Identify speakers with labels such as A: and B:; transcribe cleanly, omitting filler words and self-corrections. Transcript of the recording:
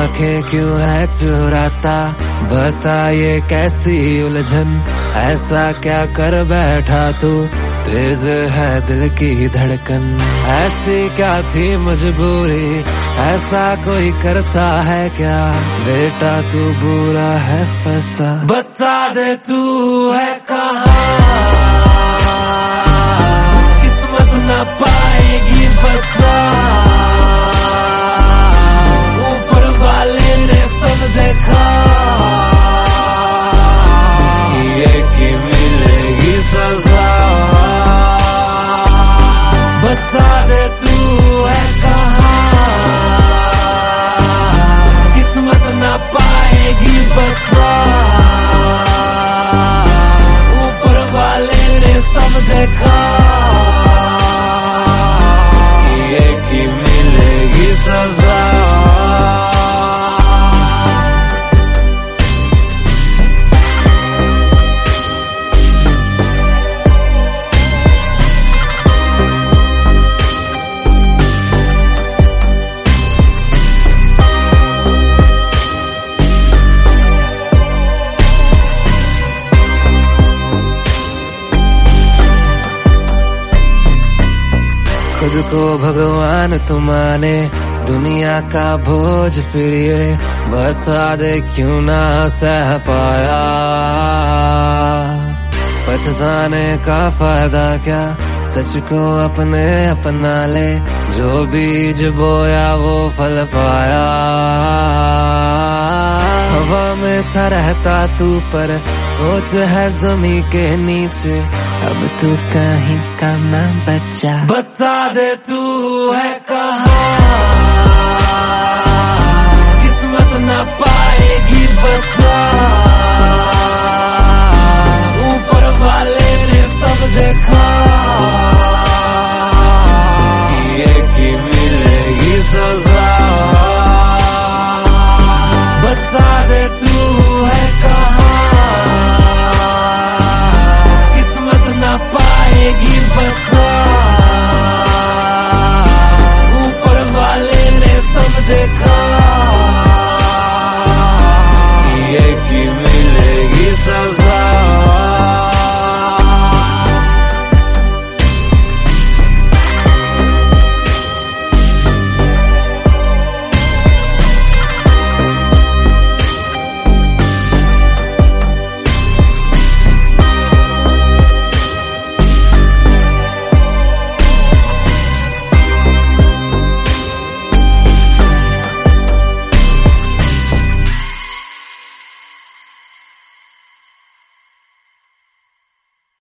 A: आंखें क्यों है चुराता, बता ये कैसी उलझन, ऐसा क्या कर बैठा तू, तेज है दिल की धड़कन, ऐसी क्या थी मजबूरी, ऐसा कोई करता है क्या, बेटा तू बुरा है फंसा, बता दे तू है कहाँ, किस्मत न पाएगी बचा, ऊपर वाले ने सब देखा, ये की मिलेगी सजा, बता दे तू है कहाँ, किस्मत न पाएगी बचा, ऊपर वाले ने सब देखा, ये की मिलेगी सजा। खुद को भगवान तू माने, दुनिया का बोझ फिर ये बता दे क्यों ना सह पाया, पछताने का फायदा क्या, सच को अपने अपना ले, जो बीज बोया वो फल पाया, हवा में था रहता तू पर सोच है ज़मीं के नीचे, अब तू कहीं का ना बचा, बता दे तू है कहाँ, किस्मत न पाएगी बचा।